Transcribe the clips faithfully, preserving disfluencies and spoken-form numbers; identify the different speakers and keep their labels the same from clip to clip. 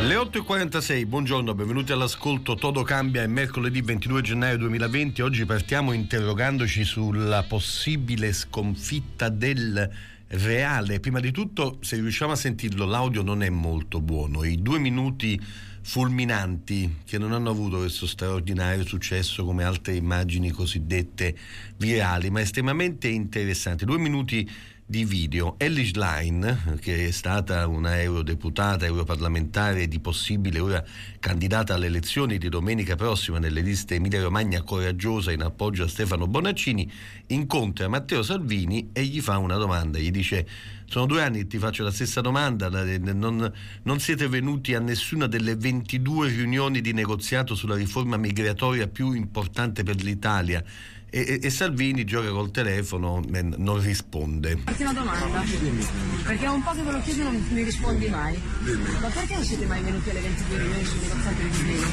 Speaker 1: Le otto e quarantasei, buongiorno, benvenuti all'ascolto. Todo cambia, è mercoledì ventidue gennaio duemilaventi. Oggi partiamo interrogandoci sulla possibile sconfitta del reale. Prima di tutto, se riusciamo a sentirlo, l'audio non è molto buono. I due minuti fulminanti, che non hanno avuto questo straordinario successo come altre immagini cosiddette virali, ma estremamente interessanti. Due minuti di video. Elly Schlein, che è stata una eurodeputata, europarlamentare, di possibile ora candidata alle elezioni di domenica prossima nelle liste Emilia Romagna Coraggiosa in appoggio a Stefano Bonaccini, incontra Matteo Salvini e gli fa una domanda, gli dice: sono due anni che ti faccio la stessa domanda, non, non siete venuti a nessuna delle ventidue riunioni di negoziato sulla riforma migratoria più importante per l'Italia. E, e Salvini gioca col telefono e non risponde.
Speaker 2: Una domanda, perché è un po' che ve lo chiedo e non mi rispondi mai. Ma perché non siete mai venuti alle ventidue riunioni sul negoziato di Dublino?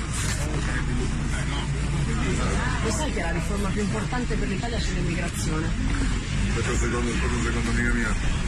Speaker 2: Lo sai che è la riforma più importante per l'Italia sull'immigrazione?
Speaker 3: Questo secondo, secondo amica mia.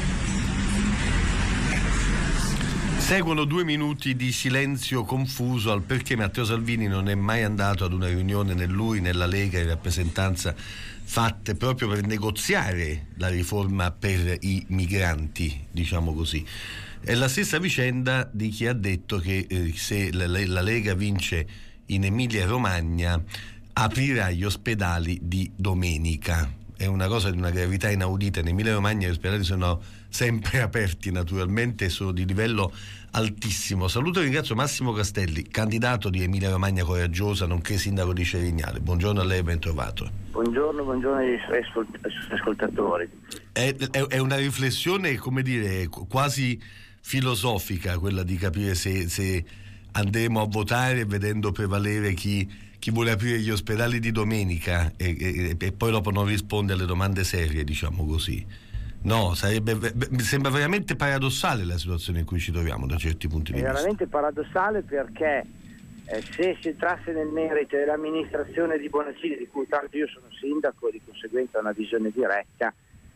Speaker 1: Seguono due minuti di silenzio confuso al perché Matteo Salvini non è mai andato ad una riunione né lui né la Lega in rappresentanza fatte proprio per negoziare la riforma per i migranti, diciamo così. È la stessa vicenda di chi ha detto che eh, se la, la Lega vince in Emilia Romagna aprirà gli ospedali di domenica. È una cosa di una gravità inaudita. In Emilia Romagna gli ospedali sono sempre aperti, naturalmente, e sono di livello altissimo. Saluto e ringrazio Massimo Castelli, candidato di Emilia Romagna Coraggiosa, nonché sindaco di Cerignale. Buongiorno a lei, ben trovato.
Speaker 4: Buongiorno, buongiorno ai suoi ascoltatori.
Speaker 1: È, è, è una riflessione, come dire, quasi filosofica, quella di capire se, se andremo a votare vedendo prevalere chi chi vuole aprire gli ospedali di domenica e, e, e poi dopo non risponde alle domande serie, diciamo così. No, sarebbe, mi sembra veramente paradossale la situazione in cui ci troviamo da certi punti di
Speaker 4: vista. È
Speaker 1: vista.
Speaker 4: veramente paradossale perché eh, se si entrasse nel merito dell'amministrazione di Bonaccini, di cui tanto io sono sindaco e di conseguenza ho una visione diretta,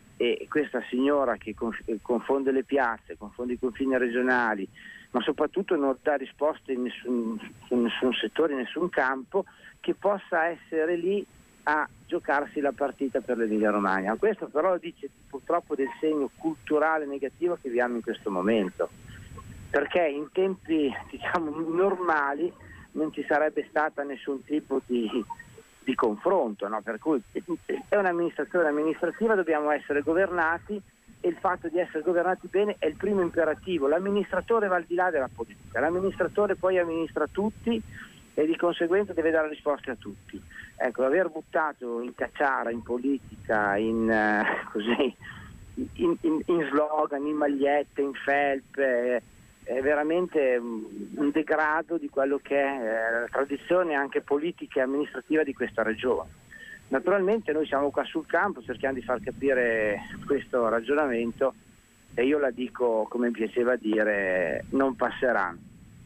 Speaker 4: e questa signora che conf- confonde le piazze, confonde i confini regionali, ma soprattutto non dà risposte in nessun, in nessun settore, in nessun campo, che possa essere lì a giocarsi la partita per l'Emilia Romagna. Questo però dice purtroppo del segno culturale negativo che viviamo in questo momento, perché in tempi diciamo normali non ci sarebbe stata nessun tipo di, di confronto, no? Per cui è un'amministrazione amministrativa, dobbiamo essere governati e il fatto di essere governati bene è il primo imperativo. L'amministratore va al di là della politica, l'amministratore poi amministra tutti e di conseguenza deve dare risposte a tutti. Ecco, aver buttato in cacciara, in politica, in uh, così in, in, in slogan, in magliette, in felpe, è veramente un degrado di quello che è la tradizione anche politica e amministrativa di questa regione. Naturalmente noi siamo qua sul campo cercando di far capire questo ragionamento e io la dico come mi piaceva dire, non passerà.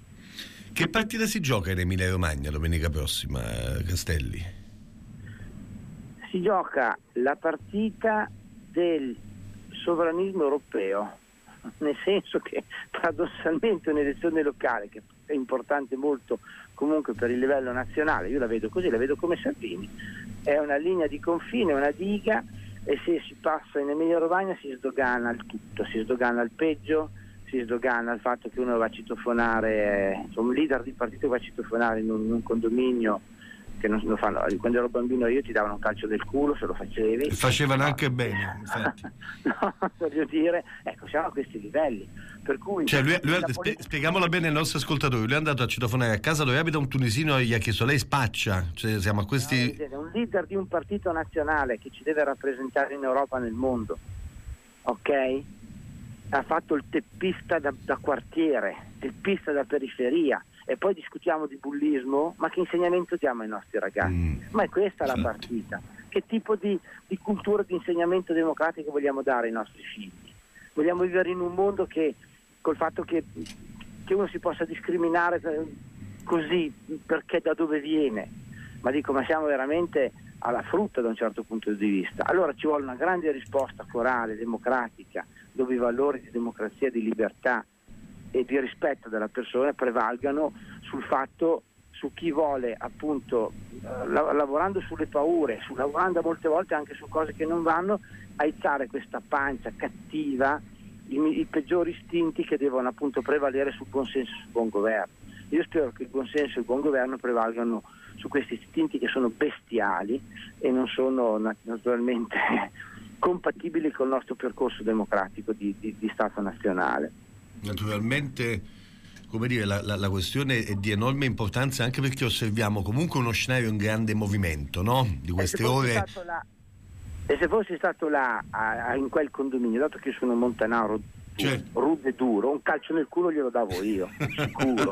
Speaker 1: Che partita si gioca in Emilia Romagna domenica prossima, Castelli?
Speaker 4: Si gioca la partita del sovranismo europeo, nel senso che paradossalmente un'elezione locale che è importante molto comunque per il livello nazionale, io la vedo così, la vedo come Salvini, è una linea di confine, una diga, e se si passa in Emilia Romagna si sdogana il tutto, si sdogana il peggio, si sdogana il fatto che uno va a citofonare, insomma, un leader di partito va a citofonare in un, in un condominio che non lo fanno. Quando ero bambino io ti davano un calcio del culo se lo facevi.
Speaker 1: Facevano no. anche bene, infatti.
Speaker 4: No, voglio dire, ecco, siamo a questi livelli. Per cui
Speaker 1: cioè lui, lui spie,
Speaker 4: politica...
Speaker 1: spieghiamola bene ai nostri ascoltatori, lui è andato a citofonare a casa dove abita un tunisino e gli ha chiesto: lei spaccia? Cioè, siamo a questi...
Speaker 4: no, un leader di un partito nazionale che ci deve rappresentare in Europa e nel mondo, ok? Ha fatto il teppista da, da quartiere, teppista da periferia, e poi discutiamo di bullismo, ma che insegnamento diamo ai nostri ragazzi? Mm. Ma è questa la partita. Che tipo di, di cultura di insegnamento democratico vogliamo dare ai nostri figli? Vogliamo vivere in un mondo che, col fatto che, che uno si possa discriminare così perché da dove viene? Ma dico, ma siamo veramente alla frutta da un certo punto di vista. Allora ci vuole una grande risposta corale, democratica, dove i valori di democrazia e di libertà e di rispetto della persona prevalgano sul fatto, su chi vuole appunto eh, la, lavorando sulle paure, su, lavorando molte volte anche su cose che non vanno, aizzare questa pancia cattiva, i, i peggiori istinti che devono appunto prevalere sul buon senso e sul buon governo. Io spero che il buon senso e il buon governo prevalgano su questi istinti che sono bestiali e non sono naturalmente compatibili col nostro percorso democratico di, di, di Stato nazionale. Naturalmente, come dire, la, la, la questione è di enorme importanza, anche perché osserviamo comunque uno scenario in grande movimento, no? Di queste ore. Là, e se fossi stato là a, a, in quel condominio, dato che sono montanaro, certo, rude e duro, un calcio nel culo glielo davo io, sicuro.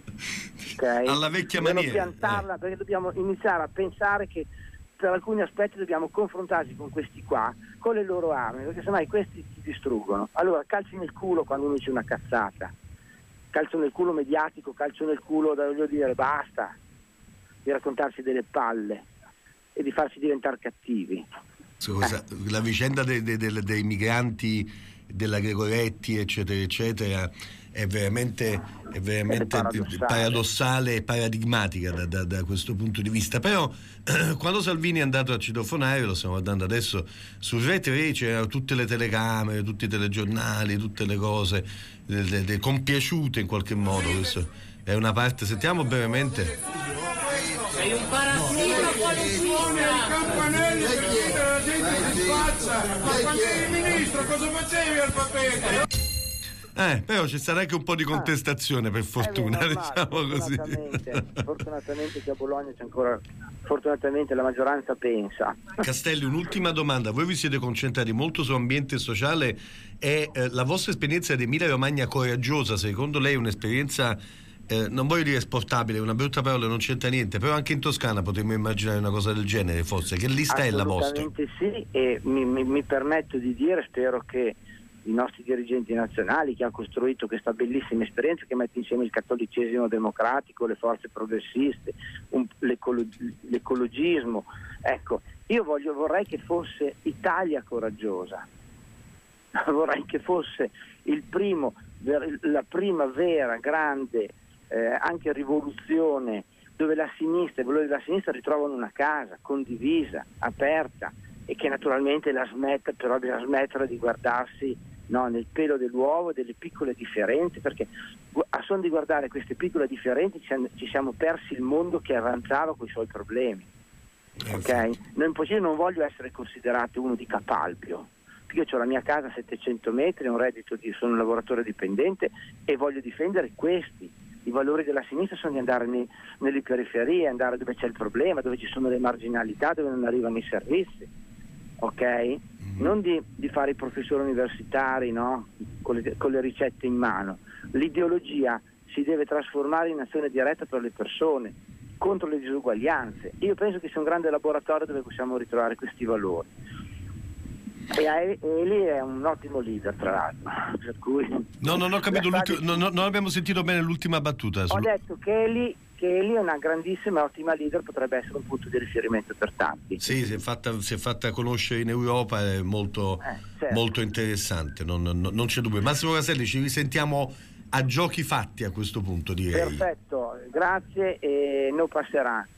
Speaker 4: Okay? Alla vecchia maniera. Dobbiamo piantarla, eh. Perché dobbiamo iniziare a pensare che per alcuni aspetti dobbiamo confrontarci con questi qua, con le loro armi, perché semmai questi ti distruggono. Allora, calci nel culo quando uno dice una cazzata. Calcio nel culo mediatico, calcio nel culo, da voglio dire, basta di raccontarsi delle palle e di farsi diventare cattivi. Scusa, eh. La vicenda dei, dei, dei, dei migranti, della Gregoretti, eccetera, eccetera, è veramente, è veramente è paradossale. paradossale e paradigmatica da, da, da questo punto di vista. Però eh, quando Salvini è andato a citofonare, lo stiamo guardando adesso su Rai tre, c'erano tutte le telecamere, tutti i telegiornali, tutte le cose de, de, de, compiaciute in qualche modo. Questo è una parte, sentiamo brevemente.
Speaker 5: Sei un parassita qualunque, i campanelli per chiudere la gente si spaccia. Ma quando eri ministro cosa facevi al papete?
Speaker 1: Eh, però c'è stata anche un po' di contestazione, ah, per fortuna, normale, diciamo così.
Speaker 4: Fortunatamente, fortunatamente che a Bologna c'è ancora, fortunatamente la maggioranza pensa.
Speaker 1: Castelli, un'ultima domanda. Voi vi siete concentrati molto su ambiente sociale e eh, la vostra esperienza di Emilia Romagna coraggiosa, secondo lei è un'esperienza, eh, non voglio dire esportabile, una brutta parola, non c'entra niente, però anche in Toscana potremmo immaginare una cosa del genere, forse, che lista è la vostra?
Speaker 4: Assolutamente sì, e mi, mi, mi permetto di dire, spero che i nostri dirigenti nazionali, che hanno costruito questa bellissima esperienza che mette insieme il cattolicesimo democratico, le forze progressiste, un, l'ecolo, l'ecologismo. Ecco, io voglio, vorrei che fosse Italia coraggiosa, vorrei che fosse il primo, la prima vera grande eh, anche rivoluzione dove la sinistra, i valori della sinistra ritrovano una casa condivisa, aperta, e che naturalmente la smetta, però bisogna smettere di guardarsi no, nel pelo dell'uovo, delle piccole differenze, perché a son di guardare queste piccole differenze ci siamo persi il mondo che avanzava con i suoi problemi. Ok? Non, io non voglio essere considerato uno di Capalbio, perché io ho la mia casa a settecento metri, un reddito di, sono un lavoratore dipendente e voglio difendere questi. I valori della sinistra sono di andare nei, nelle periferie, andare dove c'è il problema, dove ci sono le marginalità, dove non arrivano i servizi. Ok? Mm-hmm. Non di, di fare i professori universitari, no? Con le, con le ricette in mano. L'ideologia si deve trasformare in azione diretta per le persone, contro le disuguaglianze. Io penso che sia un grande laboratorio dove possiamo ritrovare questi valori. E Eli è un ottimo leader, tra l'altro. Per cui
Speaker 1: no, non ho capito, stati... no, no, non abbiamo sentito bene l'ultima battuta.
Speaker 4: Ho detto che Eli che Eli è una grandissima e ottima leader, potrebbe essere un punto di riferimento per tanti.
Speaker 1: Sì, si è fatta, si è fatta conoscere in Europa, è molto, eh, certo. molto interessante, non, non, non c'è dubbio. Massimo Castelli, ci risentiamo a giochi fatti a questo punto, direi.
Speaker 4: Perfetto, grazie e non passerà.